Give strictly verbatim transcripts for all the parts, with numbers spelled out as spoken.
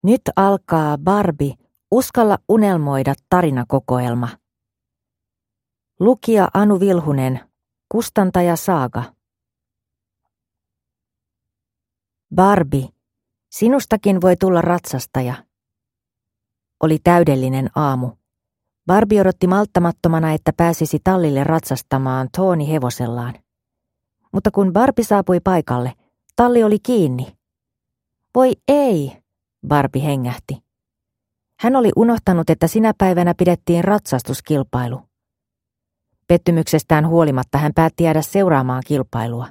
Nyt alkaa Barbie, uskalla unelmoida tarinakokoelma. Lukija Anu Vilhunen, kustantaja Saaga. Barbie, sinustakin voi tulla ratsastaja. Oli täydellinen aamu. Barbie odotti malttamattomana, että pääsisi tallille ratsastamaan Tony hevosellaan. Mutta kun Barbie saapui paikalle, talli oli kiinni. Voi ei, Barbie hengähti. Hän oli unohtanut, että sinä päivänä pidettiin ratsastuskilpailu. Pettymyksestään huolimatta hän päätti jäädä seuraamaan kilpailua.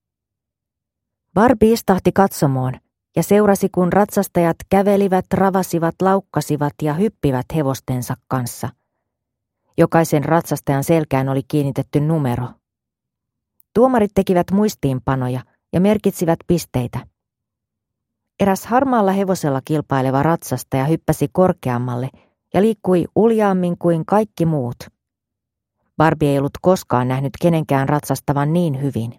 Barbie istahti katsomoon ja seurasi, kun ratsastajat kävelivät, ravasivat, laukkasivat ja hyppivät hevostensa kanssa. Jokaisen ratsastajan selkään oli kiinnitetty numero. Tuomarit tekivät muistiinpanoja ja merkitsivät pisteitä. Eräs harmaalla hevosella kilpaileva ratsastaja hyppäsi korkeammalle ja liikkui uljaammin kuin kaikki muut. Barbie ei ollut koskaan nähnyt kenenkään ratsastavan niin hyvin.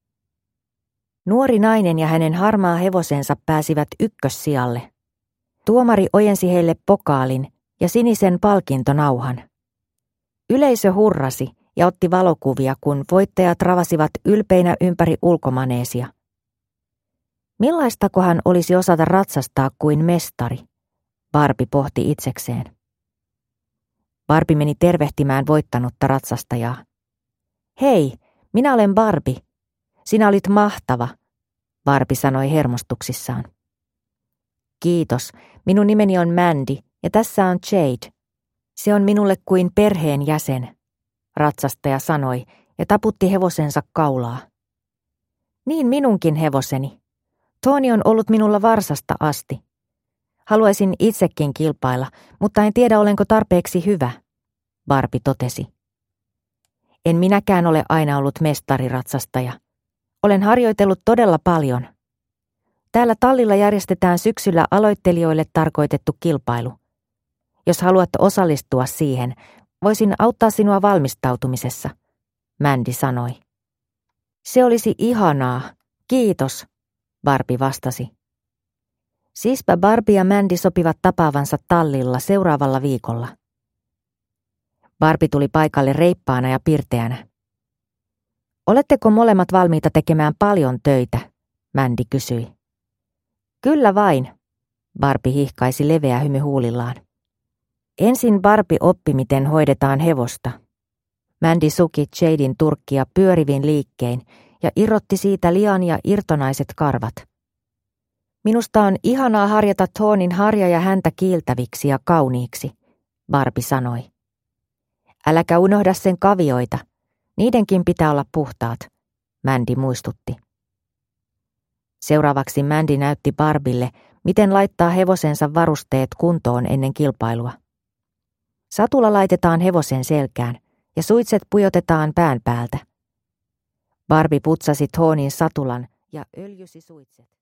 Nuori nainen ja hänen harmaa hevosensa pääsivät ykkössijalle. Tuomari ojensi heille pokaalin ja sinisen palkintonauhan. Yleisö hurrasi ja otti valokuvia, kun voittajat ravasivat ylpeinä ympäri ulkomaneesia. Millaistakohan olisi osata ratsastaa kuin mestari? Barbie pohti itsekseen. Barbie meni tervehtimään voittanutta ratsastajaa. Hei, minä olen Barbie. Sinä olit mahtava, Barbie sanoi hermostuksissaan. Kiitos, minun nimeni on Mandy ja tässä on Jade. Se on minulle kuin perheen jäsen, ratsastaja sanoi ja taputti hevosensa kaulaa. Niin minunkin hevoseni. Tony on ollut minulla varsasta asti. Haluaisin itsekin kilpailla, mutta en tiedä olenko tarpeeksi hyvä, Barbie totesi. En minäkään ole aina ollut mestariratsastaja. Olen harjoitellut todella paljon. Täällä tallilla järjestetään syksyllä aloittelijoille tarkoitettu kilpailu. Jos haluat osallistua siihen, voisin auttaa sinua valmistautumisessa, Mandy sanoi. Se olisi ihanaa, kiitos, Barbie vastasi. Siispä Barbie ja Mandy sopivat tapaavansa tallilla seuraavalla viikolla. Barbie tuli paikalle reippaana ja pirteänä. Oletteko molemmat valmiita tekemään paljon töitä? Mandy kysyi. Kyllä vain, Barbie hihkaisi leveä hymy huulillaan. Ensin Barbie oppi, miten hoidetaan hevosta. Mandy suki Jaden turkkia pyörivin liikkein ja irrotti siitä lian ja irtonaiset karvat. Minusta on ihanaa harjata Tonin harja ja häntä kiiltäviksi ja kauniiksi, Barbie sanoi. Äläkä unohda sen kavioita. Niidenkin pitää olla puhtaat, Mandy muistutti. Seuraavaksi Mandy näytti Barbille, miten laittaa hevosensa varusteet kuntoon ennen kilpailua. Satula laitetaan hevosen selkään ja suitset pujotetaan pään päältä. Barbie putsasi Tonin satulan ja öljysi suitset.